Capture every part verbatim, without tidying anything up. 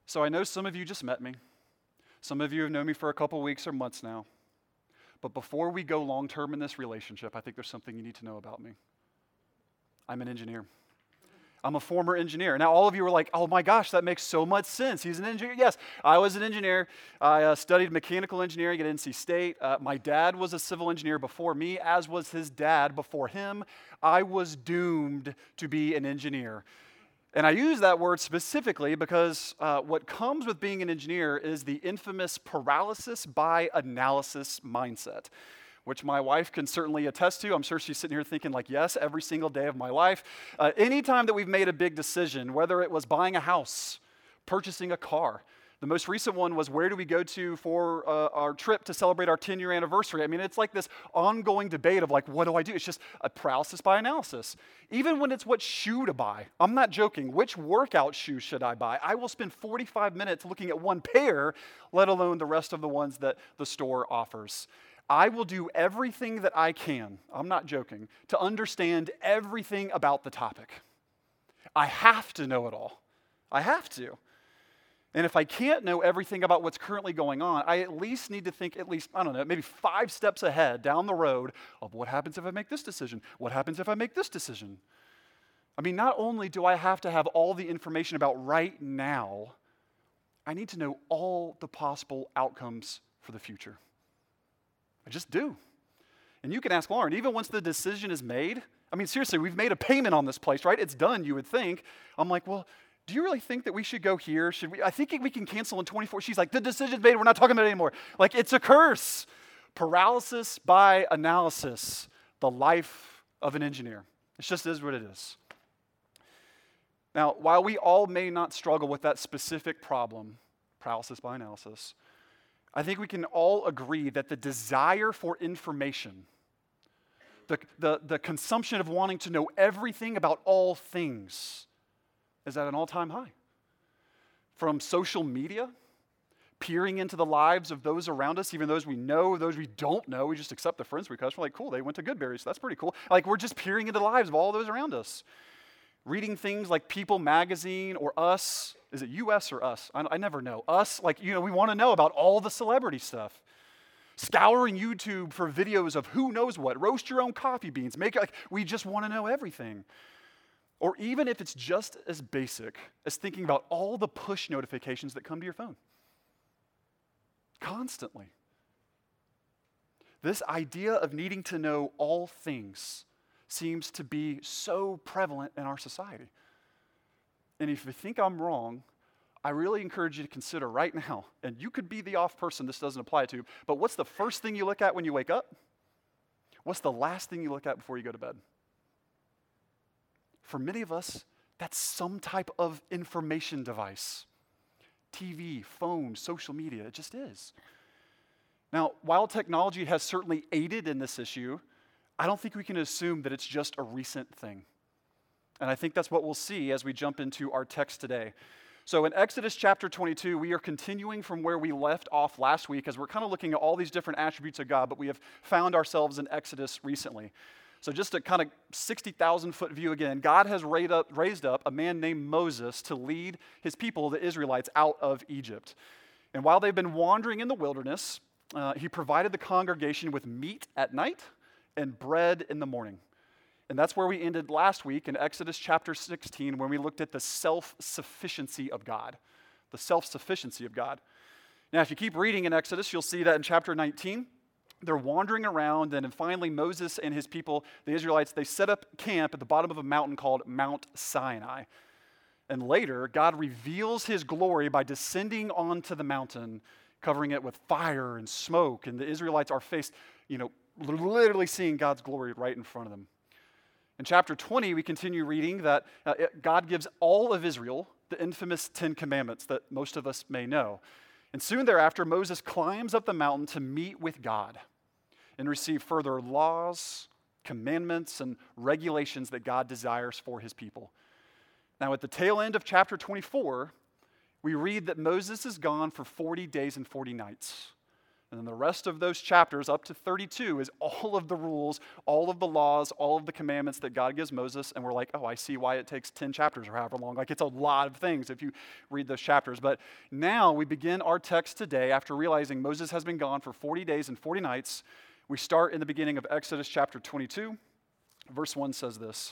So I know some of you just met me. Some of you have known me for a couple weeks or months now. But before we go long-term in this relationship, I think there's something you need to know about me. I'm an engineer. I'm a former engineer. Now, all of you are like, oh my gosh, that makes so much sense. He's an engineer. Yes, I was an engineer. I uh, studied mechanical engineering at N C State. Uh, my dad was a civil engineer before me, as was his dad before him. I was doomed to be an engineer. And I use that word specifically because uh, what comes with being an engineer is the infamous paralysis by analysis mindset, which my wife can certainly attest to. I'm sure she's sitting here thinking like, yes, every single day of my life. Uh, anytime that we've made a big decision, whether it was buying a house, purchasing a car, the most recent one was where do we go to for uh, our trip to celebrate our ten-year anniversary? I mean, it's like this ongoing debate of like, what do I do? It's just a paralysis by analysis. Even when it's what shoe to buy. I'm not joking. Which workout shoe should I buy? I will spend forty-five minutes looking at one pair, let alone the rest of the ones that the store offers. I will do everything that I can, I'm not joking, to understand everything about the topic. I have to know it all. I have to. And if I can't know everything about what's currently going on, I at least need to think at least, I don't know, maybe five steps ahead down the road of what happens if I make this decision? What happens if I make this decision? I mean, not only do I have to have all the information about right now, I need to know all the possible outcomes for the future. I just do. And you can ask Lauren, even once the decision is made, I mean, seriously, we've made a payment on this place, right? It's done, you would think. I'm like, well, do you really think that we should go here? Should we? I think we can cancel in twenty-four. She's like, the decision's made. We're not talking about it anymore. Like, it's a curse. Paralysis by analysis, the life of an engineer. It just is what it is. Now, while we all may not struggle with that specific problem, paralysis by analysis, I think we can all agree that the desire for information, the, the, the consumption of wanting to know everything about all things, is at an all-time high. From social media, peering into the lives of those around us, even those we know, those we don't know, we just accept the friends we cut. We're like, cool, they went to Goodberry, so that's pretty cool. Like, we're just peering into the lives of all those around us. Reading things like People Magazine or Us. Is it U S or Us? I, I never know. Us, like, you know, we want to know about all the celebrity stuff. Scouring YouTube for videos of who knows what. Roast your own coffee beans. Make it like, we just want to know everything. Or even if it's just as basic as thinking about all the push notifications that come to your phone. Constantly. This idea of needing to know all things seems to be so prevalent in our society. And if you think I'm wrong, I really encourage you to consider right now, and you could be the off person this doesn't apply to, but what's the first thing you look at when you wake up? What's the last thing you look at before you go to bed? For many of us, that's some type of information device. T V, phone, social media, it just is. Now, while technology has certainly aided in this issue, I don't think we can assume that it's just a recent thing. And I think that's what we'll see as we jump into our text today. So in Exodus chapter twenty-two, we are continuing from where we left off last week as we're kind of looking at all these different attributes of God, but we have found ourselves in Exodus recently. So just a kind of sixty thousand foot view again, God has raised up, raised up a man named Moses to lead his people, the Israelites, out of Egypt. And while they've been wandering in the wilderness, uh, he provided the congregation with meat at night and bread in the morning. And that's where we ended last week in Exodus chapter sixteen, when we looked at the self-sufficiency of God. The self-sufficiency of God. Now, if you keep reading in Exodus, you'll see that in chapter nineteen, they're wandering around, and then finally Moses and his people, the Israelites, they set up camp at the bottom of a mountain called Mount Sinai. And later, God reveals his glory by descending onto the mountain, covering it with fire and smoke, and the Israelites are faced, you know, literally seeing God's glory right in front of them. In chapter twenty, we continue reading that uh, it, God gives all of Israel the infamous Ten Commandments that most of us may know. And soon thereafter, Moses climbs up the mountain to meet with God and receive further laws, commandments, and regulations that God desires for his people. Now, at the tail end of chapter twenty-four, we read that Moses is gone for forty days and forty nights. And then the rest of those chapters, up to thirty-two, is all of the rules, all of the laws, all of the commandments that God gives Moses. And we're like, oh, I see why it takes ten chapters or however long. Like, it's a lot of things if you read those chapters. But now we begin our text today after realizing Moses has been gone for forty days and forty nights. We start in the beginning of Exodus chapter twenty-two. Verse one says this.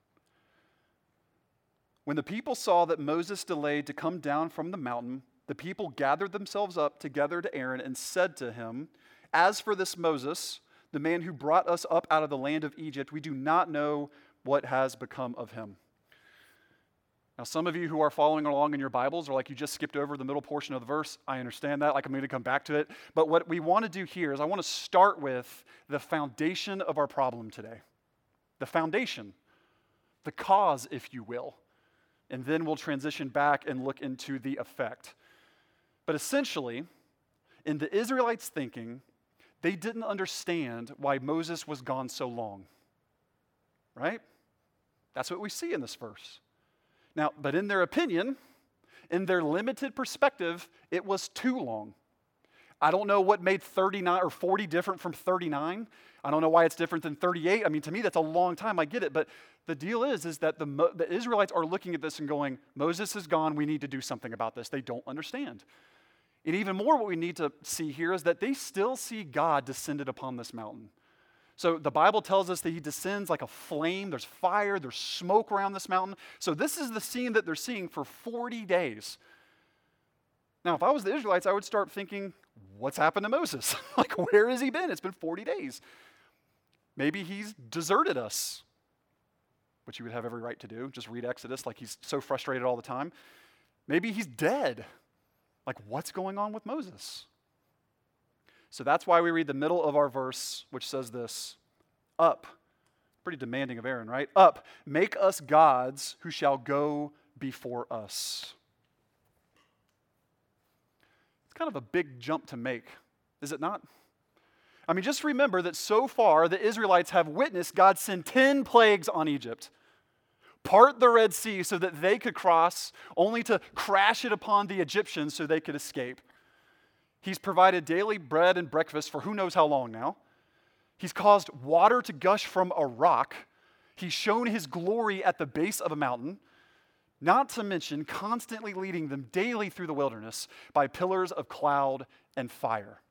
When the people saw that Moses delayed to come down from the mountain, the people gathered themselves up together to Aaron and said to him, "As for this Moses, the man who brought us up out of the land of Egypt, we do not know what has become of him." Now, some of you who are following along in your Bibles are like, you just skipped over the middle portion of the verse. I understand that. Like, I'm going to come back to it. But what we want to do here is I want to start with the foundation of our problem today. The foundation, the cause, if you will. And then we'll transition back and look into the effect. But essentially, in the Israelites' thinking, they didn't understand why Moses was gone so long. Right? That's what we see in this verse. Now, but in their opinion, in their limited perspective, it was too long. I don't know what made thirty-nine or forty different from thirty-nine. I don't know why it's different than thirty-eight. I mean, to me, that's a long time. I get it. But the deal is, is that the, the Israelites are looking at this and going, Moses is gone. We need to do something about this. They don't understand. And even more, what we need to see here is that they still see God descended upon this mountain. So the Bible tells us that he descends like a flame. There's fire. There's smoke around this mountain. So this is the scene that they're seeing for forty days. Now, if I was the Israelites, I would start thinking, what's happened to Moses? Like, where has he been? It's been forty days. Maybe he's deserted us, which you would have every right to do. Just read Exodus, like he's so frustrated all the time. Maybe he's dead. Like, what's going on with Moses? So that's why we read the middle of our verse, which says this, "Up," pretty demanding of Aaron, right? "Up, make us gods who shall go before us." It's kind of a big jump to make, is it not? I mean, just remember that so far the Israelites have witnessed God send ten plagues on Egypt, part the Red Sea so that they could cross, only to crash it upon the Egyptians so they could escape. He's provided daily bread and breakfast for who knows how long now. He's caused water to gush from a rock. He's shown his glory at the base of a mountain, not to mention constantly leading them daily through the wilderness by pillars of cloud and fire.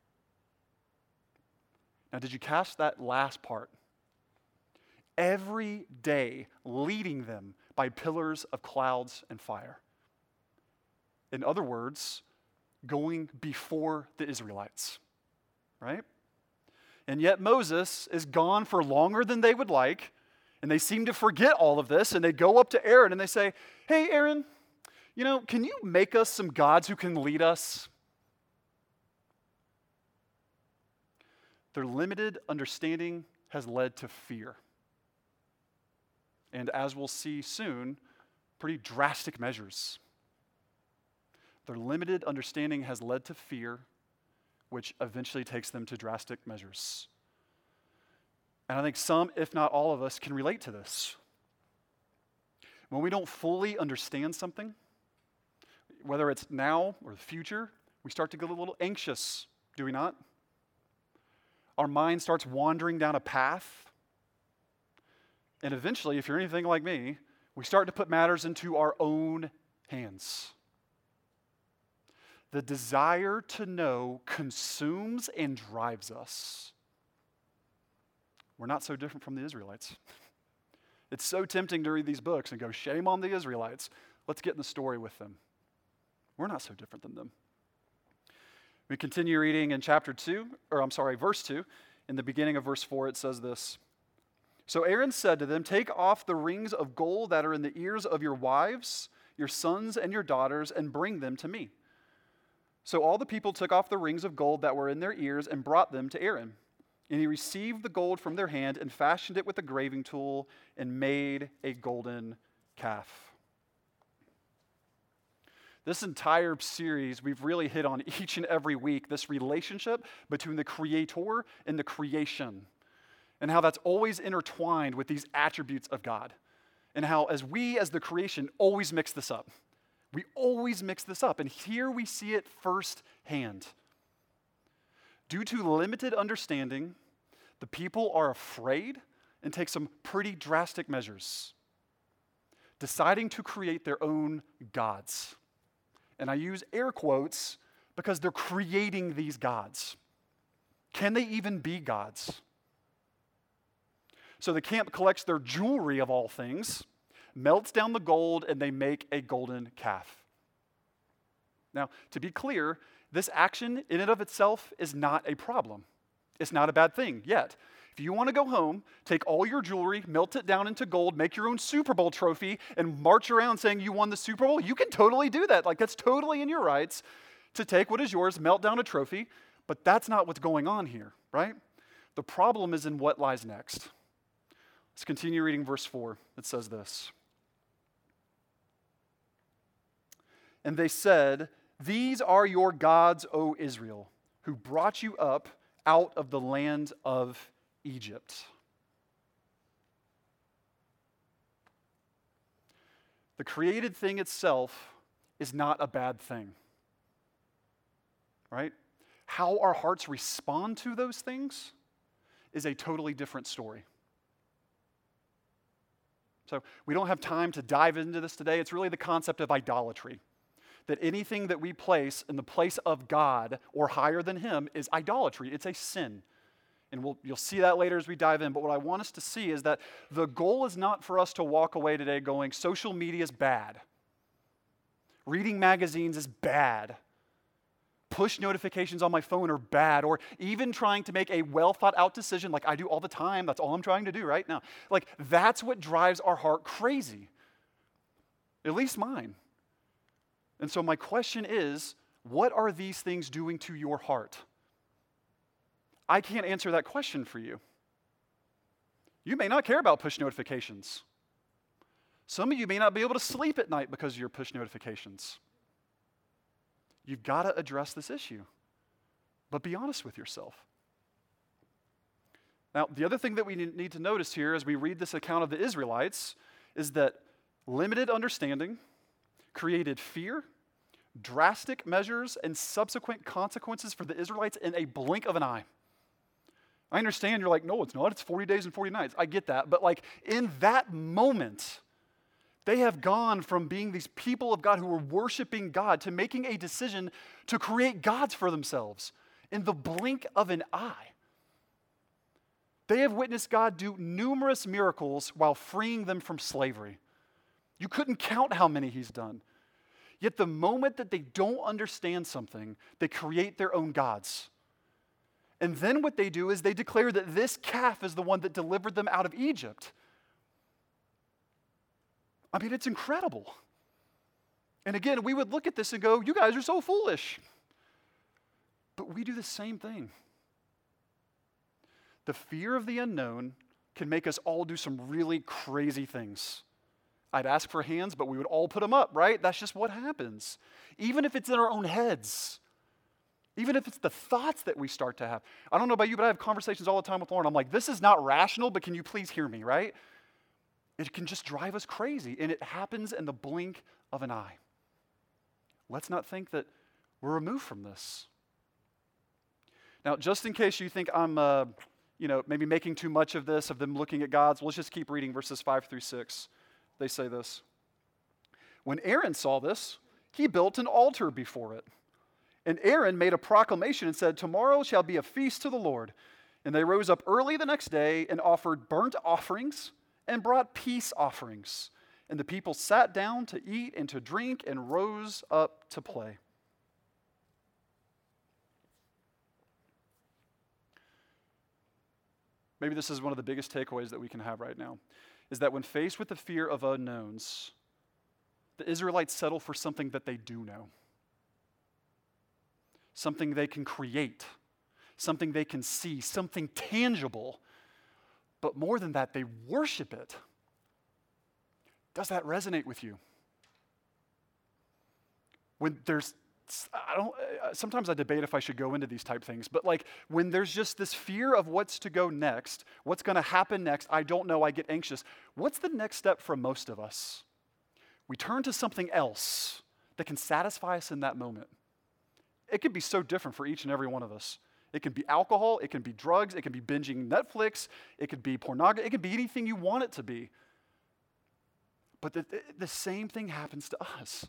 Now, did you catch that last part? Every day leading them by pillars of clouds and fire. In other words, going before the Israelites, right? And yet Moses is gone for longer than they would like, and they seem to forget all of this, and they go up to Aaron and they say, "Hey, Aaron, you know, can you make us some gods who can lead us?" Their limited understanding has led to fear. And as we'll see soon, pretty drastic measures. Their limited understanding has led to fear, which eventually takes them to drastic measures. And I think some, if not all of us, can relate to this. When we don't fully understand something, whether it's now or the future, we start to get a little anxious, do we not? Our mind starts wandering down a path. And eventually, if you're anything like me, we start to put matters into our own hands. The desire to know consumes and drives us. We're not so different from the Israelites. It's so tempting to read these books and go, shame on the Israelites. Let's get in the story with them. We're not so different than them. We continue reading in chapter two, or I'm sorry, verse two. In the beginning of verse four, it says this. "So Aaron said to them, 'Take off the rings of gold that are in the ears of your wives, your sons, and your daughters, and bring them to me.' So all the people took off the rings of gold that were in their ears and brought them to Aaron. And he received the gold from their hand and fashioned it with a graving tool and made a golden calf." This entire series, we've really hit on each and every week this relationship between the Creator and the creation, and how that's always intertwined with these attributes of God, and how as we as the creation always mix this up. We always mix this up, and here we see it firsthand. Due to limited understanding, the people are afraid and take some pretty drastic measures, deciding to create their own gods. And I use air quotes because they're creating these gods. Can they even be gods? So the camp collects their jewelry of all things, melts down the gold, and they make a golden calf. Now, to be clear, this action in and of itself is not a problem. It's not a bad thing yet. If you want to go home, take all your jewelry, melt it down into gold, make your own Super Bowl trophy, and march around saying you won the Super Bowl, you can totally do that. Like, that's totally in your rights to take what is yours, melt down a trophy, but that's not what's going on here, right? The problem is in what lies next. Let's continue reading verse four. It says this. And they said, "These are your gods, O Israel, who brought you up out of the land of Egypt." The created thing itself is not a bad thing, right? How our hearts respond to those things is a totally different story. So we don't have time to dive into this today. It's really the concept of idolatry. That anything that we place in the place of God or higher than Him is idolatry. It's a sin. And we'll, you'll see that later as we dive in. But what I want us to see is that the goal is not for us to walk away today going, social media is bad. Reading magazines is bad. Push notifications on my phone are bad. Or even trying to make a well thought out decision like I do all the time. That's all I'm trying to do right now. Like, that's what drives our heart crazy. At least mine. And so my question is, what are these things doing to your heart? I can't answer that question for you. You may not care about push notifications. Some of you may not be able to sleep at night because of your push notifications. You've got to address this issue, but be honest with yourself. Now, the other thing that we need to notice here as we read this account of the Israelites is that limited understanding created fear, drastic measures, and subsequent consequences for the Israelites in a blink of an eye. I understand you're like, no, it's not. It's forty days and forty nights. I get that. But like in that moment, they have gone from being these people of God who were worshiping God to making a decision to create gods for themselves in the blink of an eye. They have witnessed God do numerous miracles while freeing them from slavery. You couldn't count how many He's done. Yet the moment that they don't understand something, they create their own gods. And then what they do is they declare that this calf is the one that delivered them out of Egypt. I mean, it's incredible. And again, we would look at this and go, you guys are so foolish. But we do the same thing. The fear of the unknown can make us all do some really crazy things. I'd ask for hands, but we would all put them up, right? That's just what happens. Even if it's in our own heads. Even if it's the thoughts that we start to have. I don't know about you, but I have conversations all the time with Lauren. I'm like, this is not rational, but can you please hear me, right? It can just drive us crazy, and it happens in the blink of an eye. Let's not think that we're removed from this. Now, just in case you think I'm, uh, you know, maybe making too much of this, of them looking at gods, let's just keep reading verses five through six. They say this. When Aaron saw this, he built an altar before it. And Aaron made a proclamation and said, tomorrow shall be a feast to the Lord. And they rose up early the next day and offered burnt offerings and brought peace offerings. And the people sat down to eat and to drink and rose up to play. Maybe this is one of the biggest takeaways that we can have right now, is that when faced with the fear of unknowns, the Israelites settle for something that they do know. Something they can create, something they can see, something tangible. But more than that, they worship it. Does that resonate with you? When there's, I don't, sometimes I debate if I should go into these type things, but like when there's just this fear of what's to go next, what's going to happen next, I don't know, I get anxious. What's the next step for most of us? We turn to something else that can satisfy us in that moment. It could be so different for each and every one of us. It can be alcohol, it can be drugs, it can be binging Netflix, it could be pornography, it could be anything you want it to be. But the, the same thing happens to us.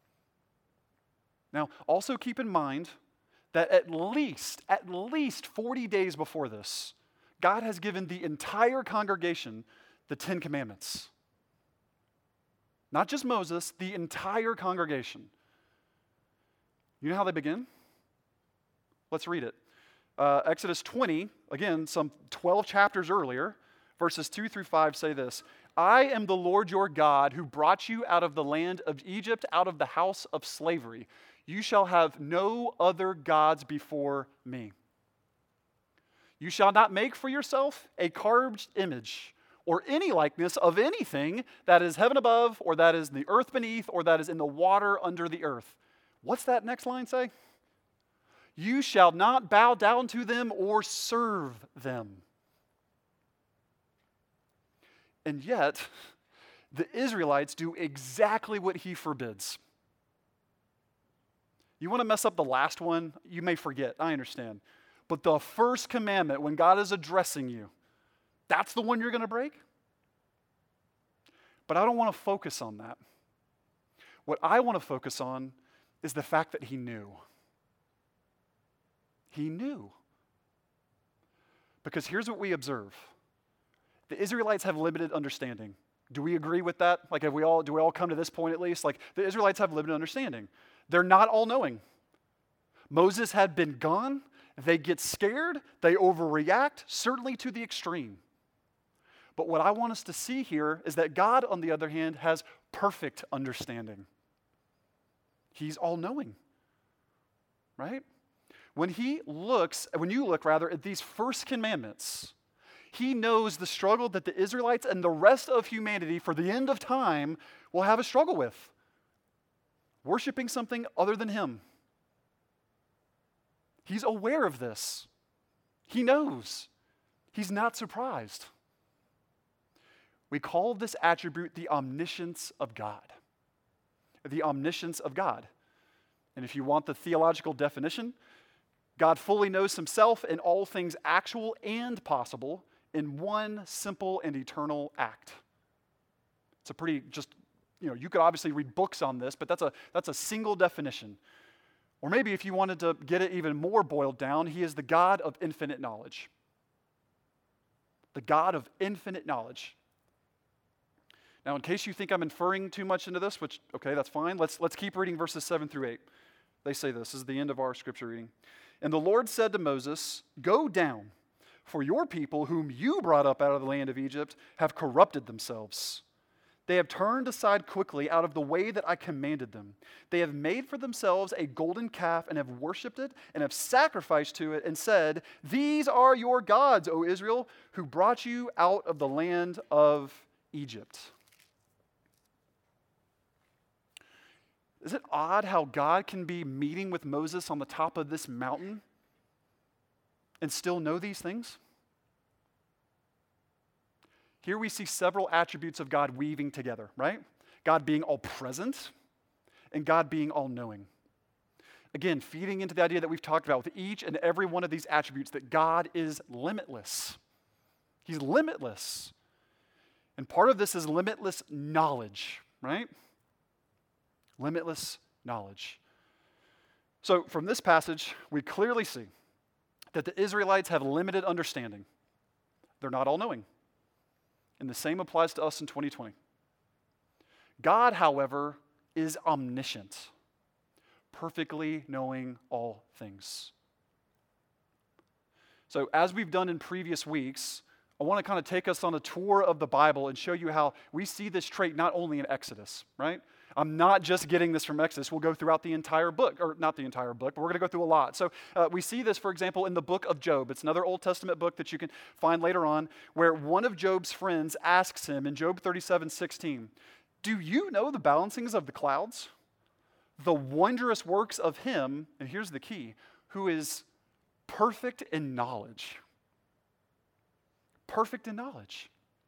Now, also keep in mind that at least, at least forty days before this, God has given the entire congregation the Ten Commandments. Not just Moses, the entire congregation. You know how they begin? Let's read it. Uh, Exodus twenty, again, some twelve chapters earlier, verses two through five say this: I am the Lord your God who brought you out of the land of Egypt, out of the house of slavery. You shall have no other gods before me. You shall not make for yourself a carved image or any likeness of anything that is heaven above, or that is in the earth beneath, or that is in the water under the earth. What's that next line say? You shall not bow down to them or serve them. And yet, the Israelites do exactly what he forbids. You want to mess up the last one? You may forget, I understand. But the first commandment, when God is addressing you, that's the one you're going to break? But I don't want to focus on that. What I want to focus on is the fact that he knew. He knew. Because here's what we observe. The Israelites have limited understanding. Do we agree with that? Like, have we all, do we all come to this point at least? Like, the Israelites have limited understanding. They're not all-knowing. Moses had been gone. They get scared. They overreact, certainly to the extreme. But what I want us to see here is that God, on the other hand, has perfect understanding. He's all-knowing, right? When he looks, when you look rather at these first commandments, he knows the struggle that the Israelites and the rest of humanity for the end of time will have a struggle with. Worshiping something other than him. He's aware of this. He knows. He's not surprised. We call this attribute the omniscience of God. The omniscience of God. And if you want the theological definition, God fully knows himself in all things actual and possible in one simple and eternal act. It's a pretty just, you know, you could obviously read books on this, but that's a, that's a single definition. Or maybe if you wanted to get it even more boiled down, he is the God of infinite knowledge. The God of infinite knowledge. Now, in case you think I'm inferring too much into this, which, okay, that's fine. Let's, let's keep reading verses seven through eight. They say this. This is the end of our scripture reading. And the Lord said to Moses, go down, for your people whom you brought up out of the land of Egypt have corrupted themselves. They have turned aside quickly out of the way that I commanded them. They have made for themselves a golden calf and have worshipped it and have sacrificed to it and said, these are your gods, O Israel, who brought you out of the land of Egypt. Is it odd how God can be meeting with Moses on the top of this mountain and still know these things? Here we see several attributes of God weaving together, right? God being all present and God being all knowing. Again, feeding into the idea that we've talked about with each and every one of these attributes, that God is limitless. He's limitless. And part of this is limitless knowledge, right? Limitless knowledge. So from this passage, we clearly see that the Israelites have limited understanding. They're not all-knowing. And the same applies to us in twenty twenty. God, however, is omniscient, perfectly knowing all things. So as we've done in previous weeks, I want to kind of take us on a tour of the Bible and show you how we see this trait not only in Exodus, right? I'm not just getting this from Exodus. We'll go throughout the entire book, or not the entire book, but we're going to go through a lot. So uh, we see this, for example, in the book of Job. It's another Old Testament book that you can find later on, where one of Job's friends asks him in Job thirty-seven sixteen, do you know the balancings of the clouds? The wondrous works of him, and here's the key, who is perfect in knowledge. Perfect in knowledge.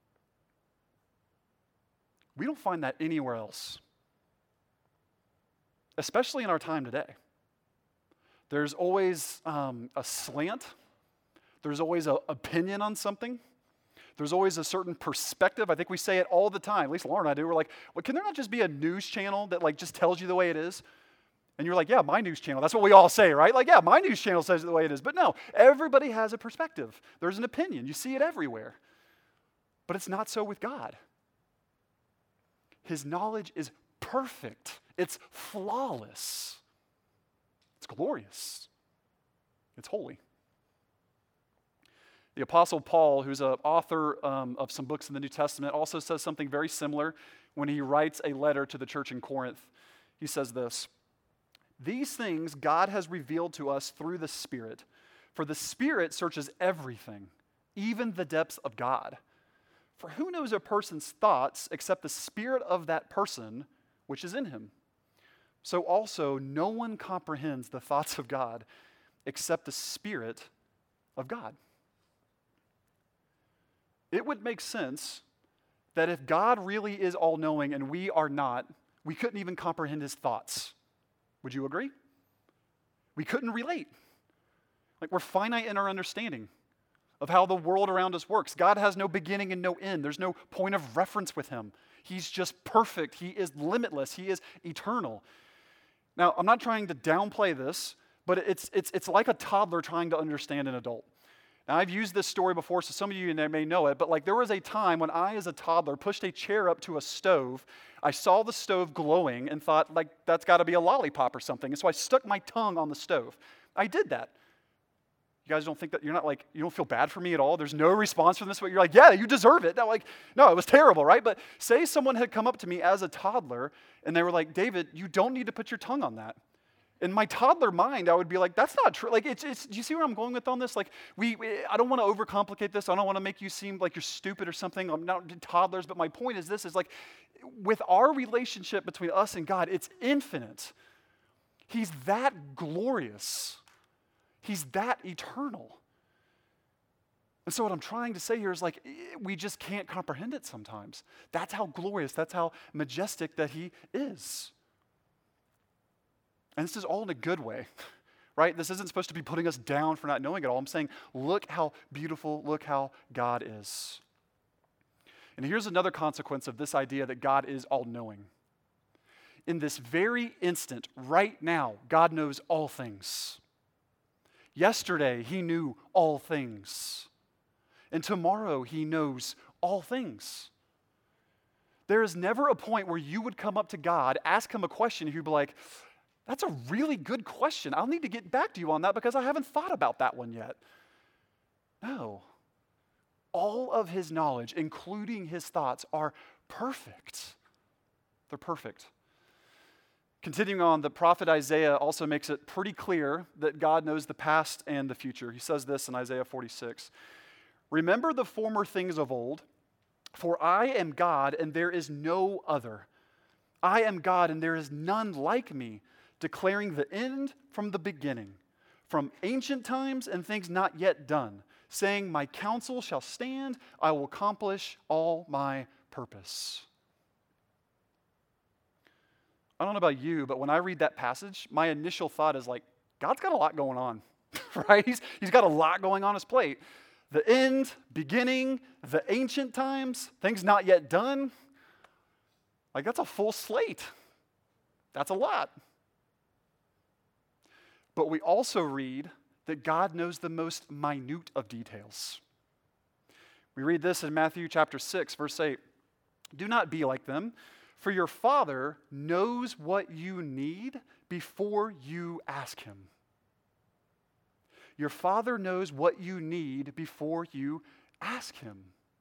We don't find that anywhere else. Especially in our time today. There's always um, a slant. There's always an opinion on something. There's always a certain perspective. I think we say it all the time. At least Lauren and I do. We're like, well, can there not just be a news channel that like just tells you the way it is? And you're like, yeah, my news channel. That's what we all say, right? Like, yeah, my news channel says it the way it is. But no, everybody has a perspective. There's an opinion. You see it everywhere. But it's not so with God. His knowledge is perfect. It's flawless. It's glorious. It's holy. The Apostle Paul, who's an author um, of some books in the New Testament, also says something very similar when he writes a letter to the church in Corinth. He says this, "These things God has revealed to us through the Spirit, for the Spirit searches everything, even the depths of God. For who knows a person's thoughts except the spirit of that person which is in him? So also no one comprehends the thoughts of God except the Spirit of God." It would make sense that if God really is all-knowing and we are not, we couldn't even comprehend his thoughts. Would you agree? We couldn't relate. Like, we're finite in our understanding of how the world around us works. God has no beginning and no end. There's no point of reference with him. He's just perfect. He is limitless. He is eternal. Now, I'm not trying to downplay this, but it's, it's, it's like a toddler trying to understand an adult. Now, I've used this story before, so some of you may know it, but like there was a time when I, as a toddler, pushed a chair up to a stove. I saw the stove glowing and thought, like, that's got to be a lollipop or something. And so I stuck my tongue on the stove. I did that. You guys don't think that, you're not like, you don't feel bad for me at all? There's no response from this, but you're like, yeah, you deserve it. No, like, no, it was terrible, right? But say someone had come up to me as a toddler and they were like, David, you don't need to put your tongue on that. In my toddler mind, I would be like, that's not true. Like, it's, it's, do you see where I'm going with on this? Like, we, we I don't want to overcomplicate this. I don't want to make you seem like you're stupid or something. I'm not toddlers, but my point is this, is like, with our relationship between us and God, it's infinite. He's that glorious. He's that eternal. And so what I'm trying to say here is like, we just can't comprehend it sometimes. That's how glorious, that's how majestic that he is. And this is all in a good way, right? This isn't supposed to be putting us down for not knowing it all. I'm saying, look how beautiful, look how God is. And here's another consequence of this idea that God is all-knowing. In this very instant, right now, God knows all things. Yesterday, he knew all things. And tomorrow, he knows all things. There is never a point where you would come up to God, ask him a question, and he'd be like, that's a really good question. I'll need to get back to you on that because I haven't thought about that one yet. No. All of his knowledge, including his thoughts, are perfect. They're perfect. Continuing on, the prophet Isaiah also makes it pretty clear that God knows the past and the future. He says this in Isaiah forty-six. "Remember the former things of old, for I am God and there is no other. I am God and there is none like me, declaring the end from the beginning, from ancient times and things not yet done, saying, my counsel shall stand, I will accomplish all my purpose." I don't know about you, but when I read that passage, my initial thought is like, God's got a lot going on, right? He's, he's got a lot going on his plate. The end, beginning, the ancient times, things not yet done. Like, that's a full slate. That's a lot. But we also read that God knows the most minute of details. We read this in Matthew chapter six, verse eight. "Do not be like them, for your Father knows what you need before you ask him." Your Father knows what you need before you ask him.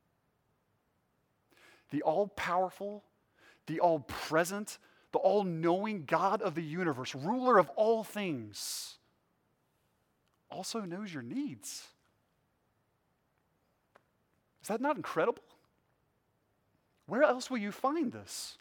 The all-powerful, the all-present, the all-knowing God of the universe, ruler of all things, also knows your needs. Is that not incredible? Where else will you find this?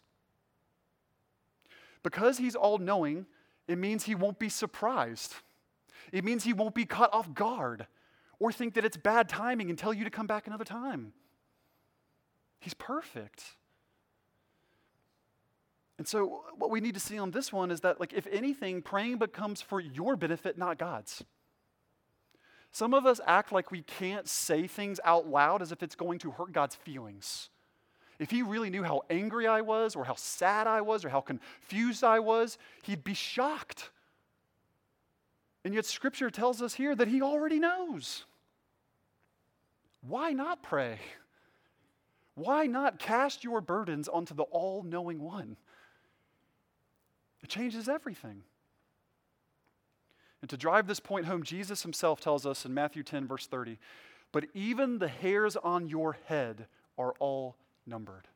Because he's all-knowing, it means he won't be surprised. It means he won't be caught off guard or think that it's bad timing and tell you to come back another time. He's perfect. And so what we need to see on this one is that, like, if anything, praying becomes for your benefit, not God's. Some of us act like we can't say things out loud as if it's going to hurt God's feelings. If he really knew how angry I was, or how sad I was, or how confused I was, he'd be shocked. And yet Scripture tells us here that he already knows. Why not pray? Why not cast your burdens onto the all-knowing one? It changes everything. And to drive this point home, Jesus himself tells us in Matthew ten, verse thirty, but even the hairs on your head are all numbered.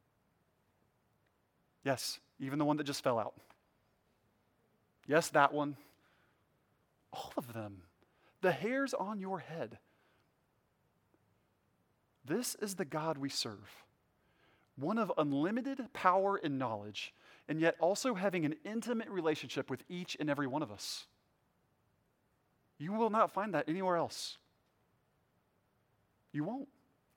Yes, even the one that just fell out. Yes, that one. All of them. The hairs on your head. This is the God we serve. One of unlimited power and knowledge, and yet also having an intimate relationship with each and every one of us. You will not find that anywhere else. You won't.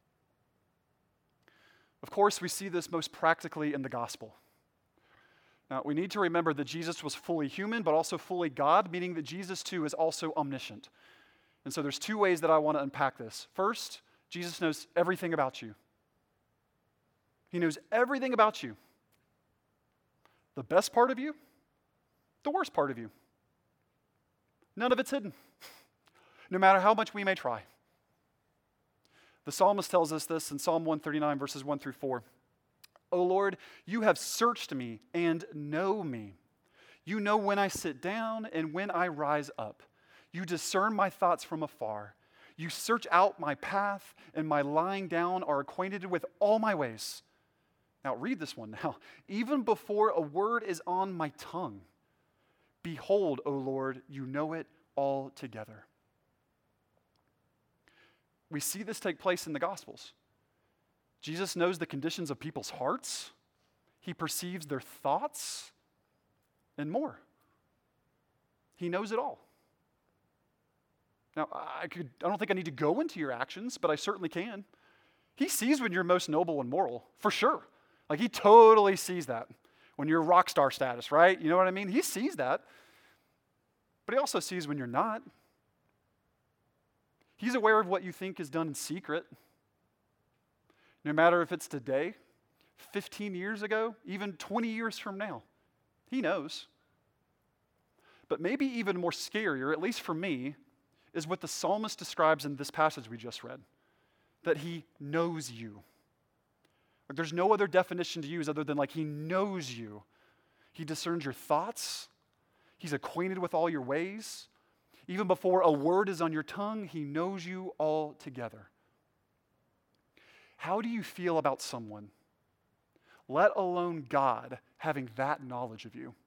Of course, we see this most practically in the gospel. Now, we need to remember that Jesus was fully human, but also fully God, meaning that Jesus, too, is also omniscient. And so there's two ways that I want to unpack this. First, Jesus knows everything about you. He knows everything about you. The best part of you, the worst part of you. None of it's hidden, no matter how much we may try. The psalmist tells us this in Psalm one thirty-nine, verses one through four. O Lord, you have searched me and know me. You know when I sit down and when I rise up. You discern my thoughts from afar. You search out my path, and my lying down are acquainted with all my ways. Now read this one now. Even before a word is on my tongue, behold, O Lord, you know it all together. We see this take place in the Gospels. Jesus knows the conditions of people's hearts. He perceives their thoughts and more. He knows it all. Now, I could, I don't think I need to go into your actions, but I certainly can. He sees when you're most noble and moral, for sure. Like, he totally sees that when you're rock star status, right? You know what I mean? He sees that. But he also sees when you're not. He's aware of what you think is done in secret. No matter if it's today, fifteen years ago, even twenty years from now. He knows. But maybe even more scary, or at least for me, is what the psalmist describes in this passage we just read. That he knows you. Like, there's no other definition to use other than like he knows you. He discerns your thoughts. He's acquainted with all your ways. Even before a word is on your tongue, he knows you all together. How do you feel about someone, let alone God, having that knowledge of you?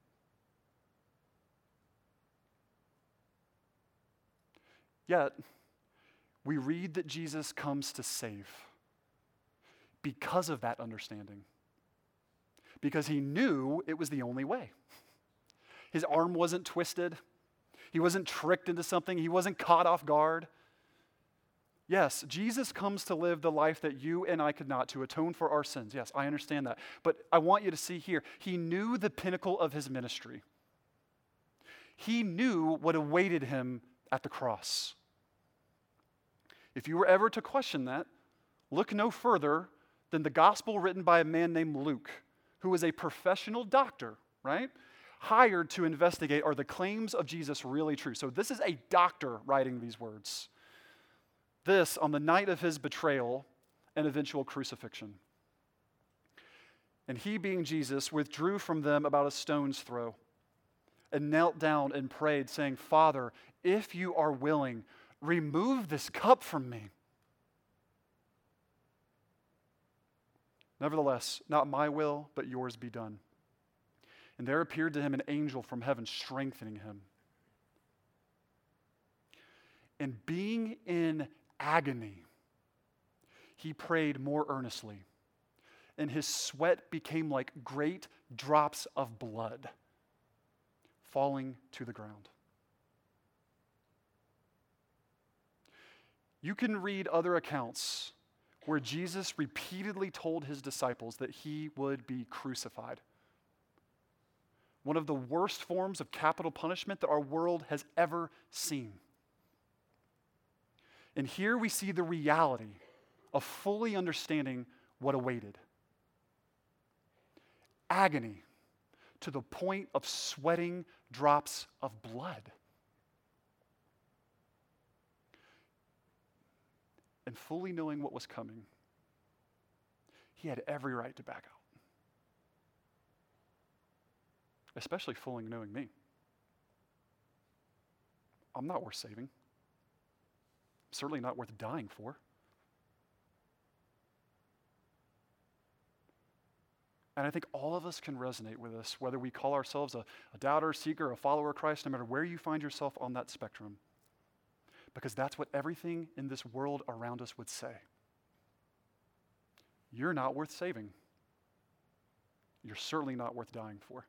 Yet, we read that Jesus comes to save because of that understanding. Because he knew it was the only way. His arm wasn't twisted. He wasn't tricked into something. He wasn't caught off guard. Yes, Jesus comes to live the life that you and I could not, to atone for our sins. Yes, I understand that. But I want you to see here, he knew the pinnacle of his ministry. He knew what awaited him at the cross. If you were ever to question that, look no further than the gospel written by a man named Luke, who was a professional doctor, right? Hired to investigate, are the claims of Jesus really true? So this is a doctor writing these words. This on the night of his betrayal and eventual crucifixion. And he, being Jesus, withdrew from them about a stone's throw and knelt down and prayed, saying, Father, if you are willing, remove this cup from me. Nevertheless, not my will, but yours be done. And there appeared to him an angel from heaven, strengthening him. And being in agony, he prayed more earnestly, and his sweat became like great drops of blood falling to the ground. You can read other accounts where Jesus repeatedly told his disciples that he would be crucified. one of the worst forms of capital punishment that our world has ever seen. And here we see the reality of fully understanding what awaited. Agony to the point of sweating drops of blood. And fully knowing what was coming, he had every right to back out. Especially fully knowing me. I'm not worth saving. Certainly not worth dying for. And I think all of us can resonate with this, whether we call ourselves a, a doubter, seeker, a follower of Christ, no matter where you find yourself on that spectrum. Because that's what everything in this world around us would say. You're not worth saving. You're certainly not worth dying for.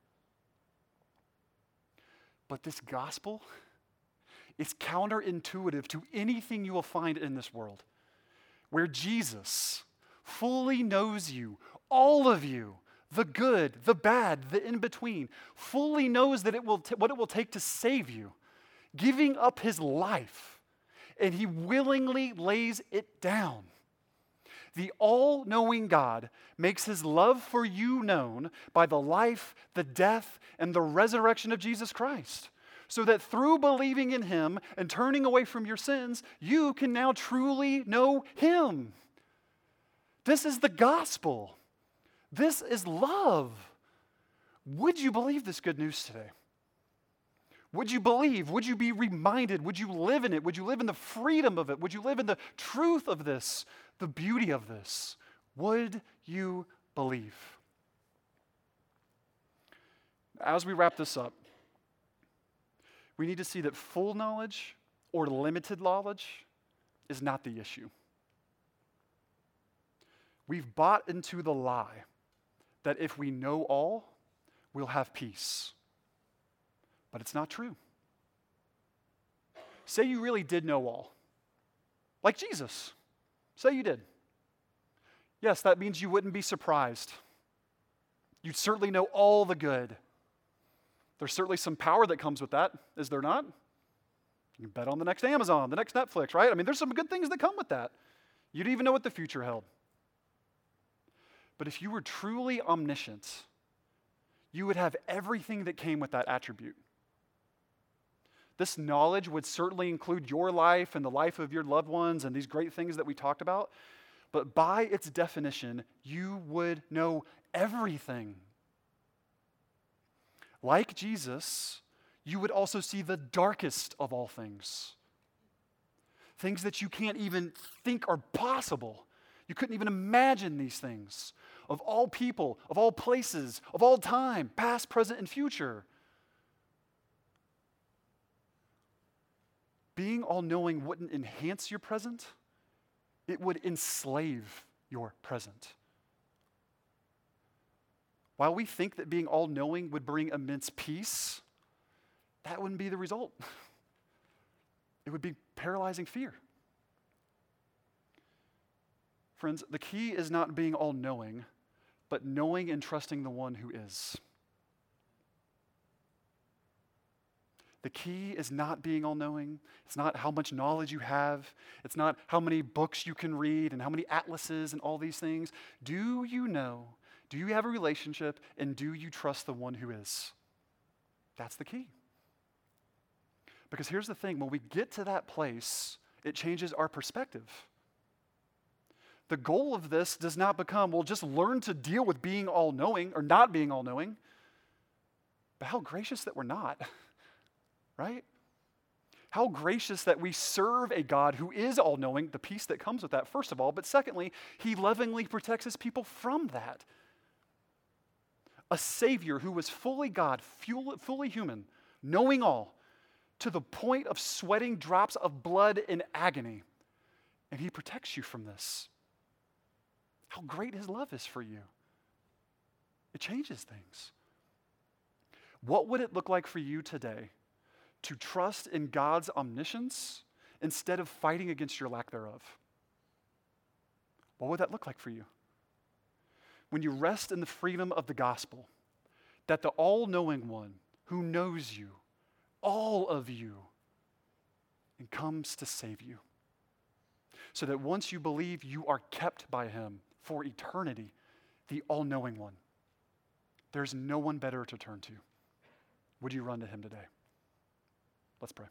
But this gospel is counterintuitive to anything you will find in this world, where Jesus fully knows you, all of you, the good, the bad, the in-between, fully knows that it will t- what it will take to save you, giving up his life, and he willingly lays it down. The all-knowing God makes his love for you known by the life, the death, and the resurrection of Jesus Christ, so that through believing in him and turning away from your sins, you can now truly know him. This is the gospel. This is love. Would you believe this good news today? Would you believe? Would you be reminded? Would you live in it? Would you live in the freedom of it? Would you live in the truth of this, the beauty of this? Would you believe? As we wrap this up, we need to see that full knowledge or limited knowledge is not the issue. We've bought into the lie that if we know all, we'll have peace. But it's not true. Say you really did know all, like Jesus. Say you did. Yes, that means you wouldn't be surprised. You'd certainly know all the good. There's certainly some power that comes with that, is there not? You can bet on the next Amazon, the next Netflix, right? I mean, there's some good things that come with that. You didn't even know what the future held. But if you were truly omniscient, you would have everything that came with that attribute. This knowledge would certainly include your life and the life of your loved ones and these great things that we talked about. But by its definition, you would know everything. Like Jesus, you would also see the darkest of all things. Things that you can't even think are possible. You couldn't even imagine these things. Of all people, of all places, of all time, past, present, and future. Being all-knowing wouldn't enhance your present. It would enslave your present. While we think that being all-knowing would bring immense peace, that wouldn't be the result. It would be paralyzing fear. Friends, the key is not being all-knowing, but knowing and trusting the one who is. The key is not being all-knowing. It's not how much knowledge you have. It's not how many books you can read and how many atlases and all these things. Do you know? Do you have a relationship? And do you trust the one who is? That's the key. Because here's the thing. When we get to that place, it changes our perspective. The goal of this does not become, well, just learn to deal with being all-knowing or not being all-knowing. But how gracious that we're not. Right? How gracious that we serve a God who is all-knowing, the peace that comes with that, first of all. But secondly, he lovingly protects his people from that. A Savior who was fully God, fully human, knowing all, to the point of sweating drops of blood in agony. And he protects you from this. How great his love is for you. It changes things. What would it look like for you today to trust in God's omniscience instead of fighting against your lack thereof? What would that look like for you? When you rest in the freedom of the gospel, that the all-knowing one who knows you, all of you, and comes to save you. So that once you believe, you are kept by him for eternity, the all-knowing one. There's no one better to turn to. Would you run to him today? Let's pray.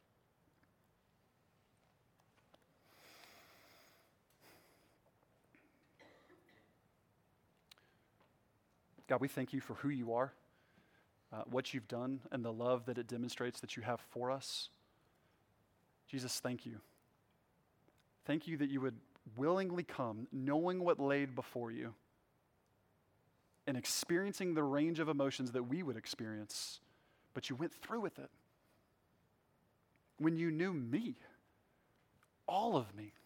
God, we thank you for who you are, uh, what you've done, and the love that it demonstrates that you have for us. Jesus, thank you. Thank you that you would willingly come, knowing what laid before you, and experiencing the range of emotions that we would experience, but you went through with it. When you knew me, all of me,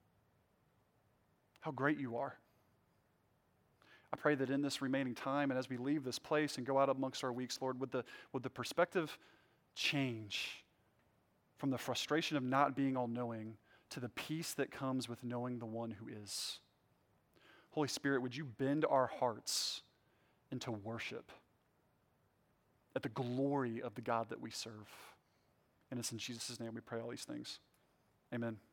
how great you are. I pray that in this remaining time and as we leave this place and go out amongst our weeks, Lord, would the, would the perspective change from the frustration of not being all-knowing to the peace that comes with knowing the one who is. Holy Spirit, would you bend our hearts into worship at the glory of the God that we serve? And it's in Jesus' name we pray all these things. Amen.